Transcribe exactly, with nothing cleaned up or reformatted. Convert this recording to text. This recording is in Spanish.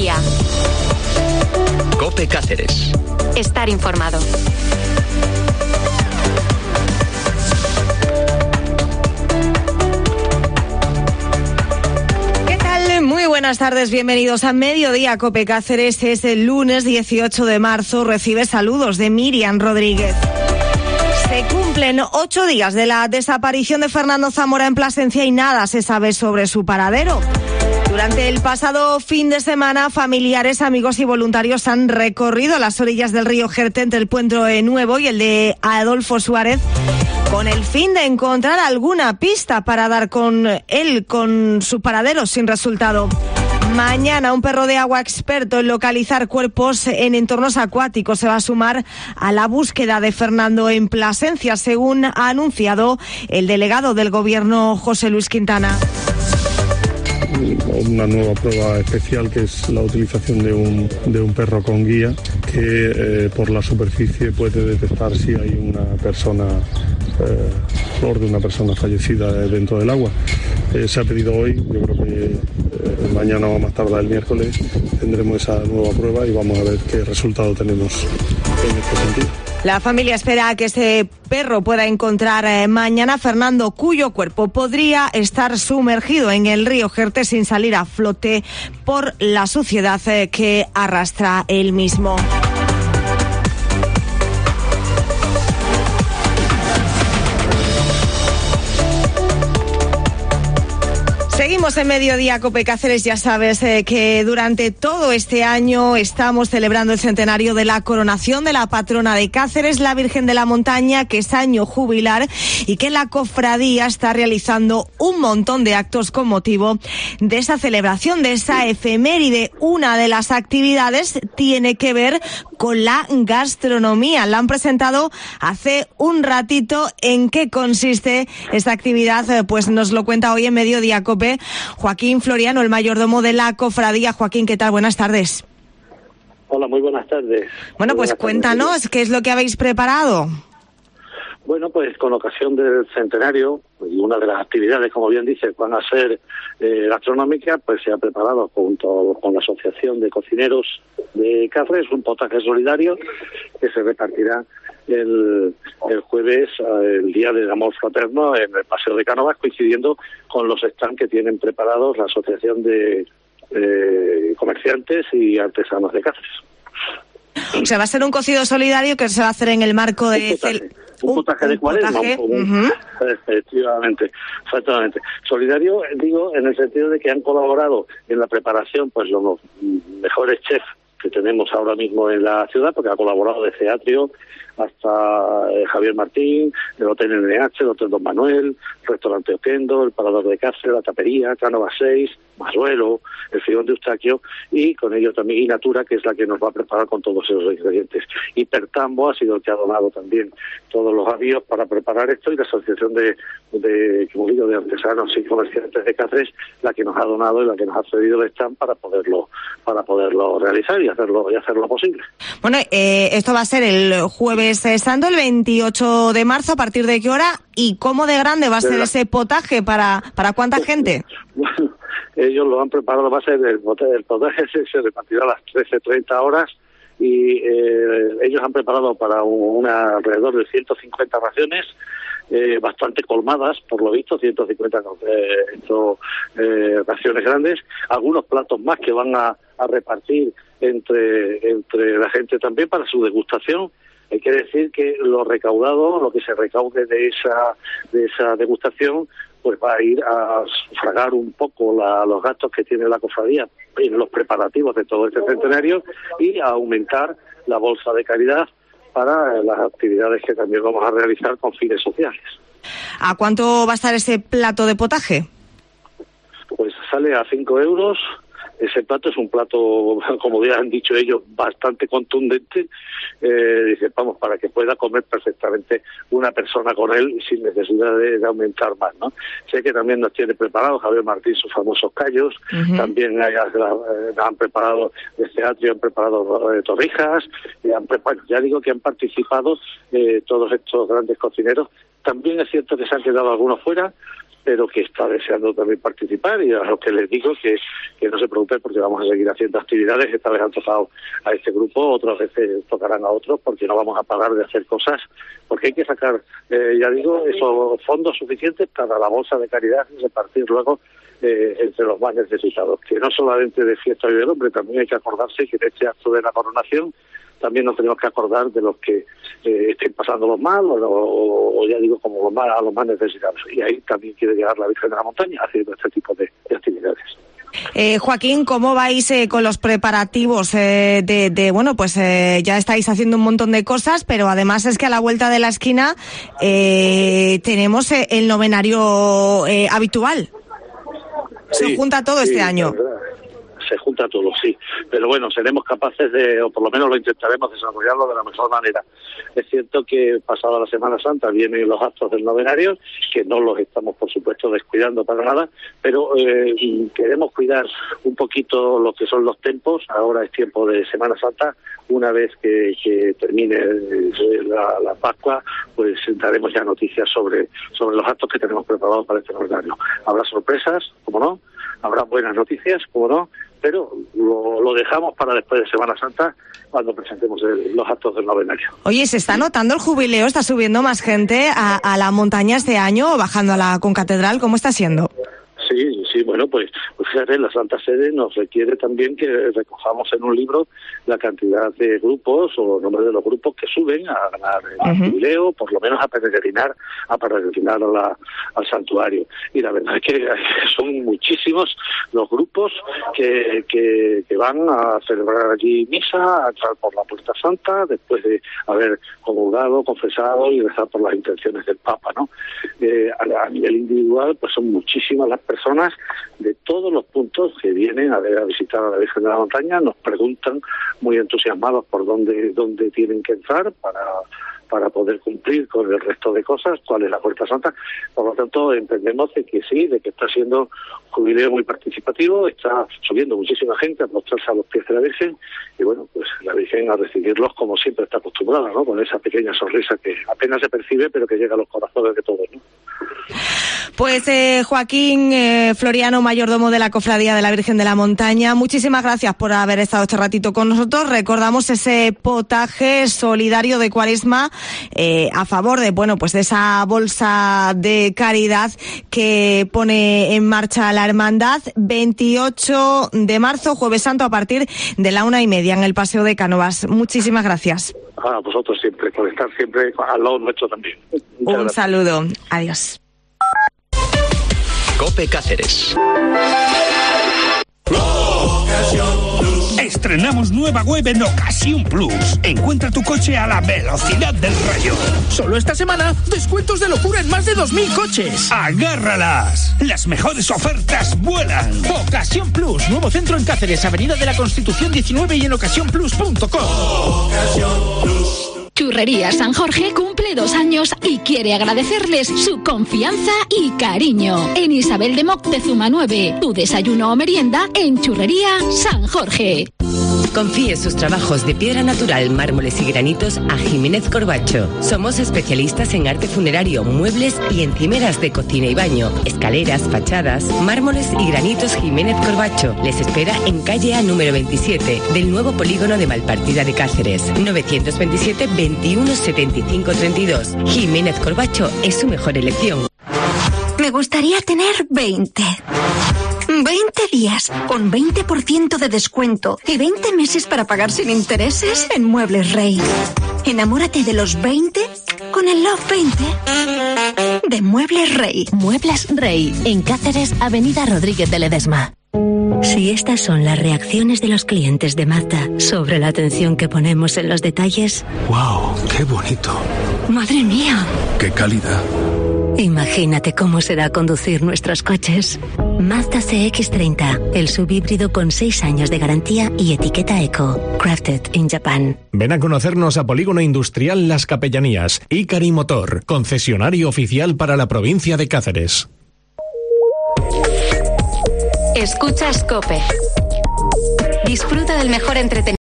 mediodía. COPE Cáceres. Estar informado. Muy buenas tardes, bienvenidos a Mediodía COPE Cáceres. Es el lunes dieciocho de marzo. Recibe saludos de Miriam Rodríguez. Se cumplen ocho días de la desaparición de Fernando Zamora en Plasencia y nada se sabe sobre su paradero. Durante el pasado fin de semana, familiares, amigos y voluntarios han recorrido las orillas del río Jerte entre el Puente Nuevo y el de Adolfo Suárez, con el fin de encontrar alguna pista para dar con él, con su paradero, sin resultado. Mañana un perro de agua experto en localizar cuerpos en entornos acuáticos se va a sumar a la búsqueda de Fernando en Plasencia, según ha anunciado el delegado del Gobierno, José Luis Quintana. Una nueva prueba especial, que es la utilización de un, de un perro con guía, que eh, por la superficie puede detectar si hay una persona, eh, flor de una persona fallecida dentro del agua. Eh, se ha pedido hoy, yo creo que eh, mañana o más tardar el miércoles tendremos esa nueva prueba y vamos a ver qué resultado tenemos en este sentido. La familia espera que ese perro pueda encontrar eh, mañana a Fernando, cuyo cuerpo podría estar sumergido en el río Jerte sin salir a flote por la suciedad eh, que arrastra él mismo. Seguimos en Mediodía COPE Cáceres. Ya sabes eh, que durante todo este año estamos celebrando el centenario de la coronación de la patrona de Cáceres, la Virgen de la Montaña, que es año jubilar y que la cofradía está realizando un montón de actos con motivo de esa celebración, de esa efeméride. Una de las actividades tiene que ver con la gastronomía. La han presentado hace un ratito. ¿En qué consiste esta actividad? Eh, pues nos lo cuenta hoy en Mediodía COPE Joaquín Floriano, el mayordomo de la cofradía. Joaquín, ¿qué tal? Buenas tardes. Hola, muy buenas tardes. Bueno, pues cuéntanos, ¿qué es lo que habéis preparado? Bueno, pues con ocasión del centenario, y una de las actividades, como bien dice, van a ser eh, gastronómicas, pues se ha preparado junto con la Asociación de Cocineros de Cáceres un potaje solidario que se repartirá el, el jueves, el Día del Amor Fraterno, en el Paseo de Cánovas, coincidiendo con los stands que tienen preparados la Asociación de eh, Comerciantes y Artesanos de Cáceres. O sea, va a ser un cocido solidario que se va a hacer en el marco de... Un potaje, un potaje de cuaresma, uh-huh. Efectivamente, exactamente. Solidario, digo, en el sentido de que han colaborado en la preparación pues los mejores chefs que tenemos ahora mismo en la ciudad, porque ha colaborado desde Atrio hasta eh, Javier Martín, el Hotel N H, el Hotel Don Manuel, el Restaurante Oquendo, el Parador de Cáceres, la Tapería, Cánovas seis, Masuelo, el Figón de Eustaquio, y con ello también Inatura, que es la que nos va a preparar con todos esos ingredientes. Y Pertambo ha sido el que ha donado también todos los avíos para preparar esto, y la Asociación de, de, como digo, de Artesanos y Comerciantes de Cáceres, la que nos ha donado y la que nos ha cedido el stand para poderlo, para poderlo realizar y hacerlo, y hacerlo posible. Bueno, eh, esto va a ser el jueves santo, el veintiocho de marzo. ¿A partir de qué hora y cómo de grande va a ser ese potaje? ¿Para para cuánta gente? Bueno, ellos lo han preparado, va a ser el, el potaje se, se repartirá a las trece treinta horas y eh, ellos han preparado para un, una alrededor de ciento cincuenta raciones, eh, bastante colmadas, por lo visto, ciento cincuenta eh, esto, eh, raciones grandes, algunos platos más que van a, a repartir entre entre la gente también para su degustación. Hay que decir que lo recaudado, lo que se recaude de esa de esa degustación, pues va a ir a sufragar un poco la, los gastos que tiene la cofradía en los preparativos de todo este centenario y a aumentar la bolsa de caridad para las actividades que también vamos a realizar con fines sociales. ¿A cuánto va a estar ese plato de potaje? Pues sale a cinco euros. Ese plato es un plato, como ya han dicho ellos, bastante contundente. Eh, dice, vamos, para que pueda comer perfectamente una persona con él sin necesidad de, de aumentar más, ¿no? Sé que también nos tiene preparado Javier Martín sus famosos callos. Uh-huh. También hay, eh, han preparado desde Atrio, han preparado eh, torrijas. Y han preparado, ya digo que han participado eh, todos estos grandes cocineros. También es cierto que se han quedado algunos fuera, pero que está deseando también participar, y a los que les digo que, que no se preocupen porque vamos a seguir haciendo actividades. Esta vez han tocado a este grupo, otras veces tocarán a otros, porque no vamos a parar de hacer cosas, porque hay que sacar, eh, ya digo, esos fondos suficientes para la bolsa de caridad y repartir luego eh, entre los más necesitados, que no solamente de Fiesta Hoy del Hombre, también hay que acordarse que en este acto de la coronación también nos tenemos que acordar de los que eh, estén pasando los mal, o, o, o ya digo, como los más, a los más necesitados. Y ahí también quiere llegar la Virgen de la Montaña haciendo este tipo de, de actividades. Eh, Joaquín, ¿cómo vais eh, con los preparativos eh, de, de, bueno, pues eh, ya estáis haciendo un montón de cosas, pero además es que a la vuelta de la esquina eh, tenemos eh, el novenario eh, habitual? Sí, se junta todo sí, este año. Se junta todo, sí. Pero bueno, seremos capaces de, o por lo menos lo intentaremos desarrollarlo de la mejor manera. Es cierto que pasada la Semana Santa vienen los actos del novenario, que no los estamos, por supuesto, descuidando para nada, pero eh, queremos cuidar un poquito lo que son los tiempos. Ahora es tiempo de Semana Santa. Una vez que, que termine la, la Pascua, pues daremos ya noticias sobre, sobre los actos que tenemos preparados para este novenario. Habrá sorpresas, como no, habrá buenas noticias, como no, pero lo, lo dejamos para después de Semana Santa, cuando presentemos el, los actos del novenario. Oye, ¿se está notando el jubileo? ¿Está subiendo más gente a, a la montaña este año o bajando a la concatedral? ¿Cómo está siendo? Sí, sí, bueno, pues, pues fíjate, la Santa Sede nos requiere también que recojamos en un libro la cantidad de grupos o los nombres de los grupos que suben a ganar el uh-huh. jubileo, por lo menos a peregrinar, a peregrinar a la, al santuario. Y la verdad es que son muchísimos los grupos que, que, que van a celebrar allí misa, a entrar por la Puerta Santa, después de haber comulgado, confesado y rezar por las intenciones del Papa, ¿no? Eh, a, a nivel individual, pues son muchísimas las personas de todos los puntos que vienen a, ver, a visitar a la Virgen de la Montaña. Nos preguntan muy entusiasmados por dónde dónde tienen que entrar para para poder cumplir con el resto de cosas, cuál es la Puerta Santa. Por lo tanto, entendemos de que sí, de que está siendo un jubileo muy participativo, está subiendo muchísima gente a mostrarse a los pies de la Virgen, y bueno, pues la Virgen a recibirlos como siempre está acostumbrada, ¿no? Con esa pequeña sonrisa que apenas se percibe, pero que llega a los corazones de todos, ¿no? Pues eh, Joaquín eh, Floriano, mayordomo de la Cofradía de la Virgen de la Montaña, muchísimas gracias por haber estado este ratito con nosotros. Recordamos ese potaje solidario de Cuaresma eh, a favor de, bueno, pues de esa bolsa de caridad que pone en marcha la Hermandad. veintiocho de marzo, Jueves Santo, a partir de la una y media en el Paseo de Cánovas. Muchísimas gracias. A vosotros siempre, por estar siempre al lado nuestro también. Muchas Un gracias. Saludo. Adiós. COPE Cáceres. Estrenamos nueva web en Ocasión Plus. Encuentra tu coche a la velocidad del rayo. Solo esta semana, descuentos de locura en más de dos mil coches. ¡Agárralas! Las mejores ofertas vuelan. Ocasión Plus, nuevo centro en Cáceres, Avenida de la Constitución diecinueve y en ocasión plus punto com. Ocasión Plus. Churrería San Jorge cumple dos años y quiere agradecerles su confianza y cariño. En Isabel de Moctezuma nueve, tu desayuno o merienda en Churrería San Jorge. Confíe sus trabajos de piedra natural, mármoles y granitos a Jiménez Corbacho. Somos especialistas en arte funerario, muebles y encimeras de cocina y baño, escaleras, fachadas, mármoles y granitos Jiménez Corbacho. Les espera en calle A número veintisiete del nuevo polígono de Malpartida de Cáceres. novecientos veintisiete, veintiuno, setenta y cinco, treinta y dos. Jiménez Corbacho es su mejor elección. Me gustaría tener veinte. veinte días con veinte por ciento de descuento y veinte meses para pagar sin intereses en Muebles Rey. Enamórate de los veinte con el Love veinte de Muebles Rey. Muebles Rey, en Cáceres, Avenida Rodríguez de Ledesma. Si estas son las reacciones de los clientes de Mazda sobre la atención que ponemos en los detalles... ¡Wow! ¡Qué bonito! ¡Madre mía! ¡Qué calidad! Imagínate cómo será conducir nuestros coches. Mazda C X treinta, el subhíbrido con seis años de garantía y etiqueta Eco. Crafted in Japan. Ven a conocernos a Polígono Industrial Las Capellanías. Icari Motor, concesionario oficial para la provincia de Cáceres. Escuchas COPE. Disfruta del mejor entretenimiento.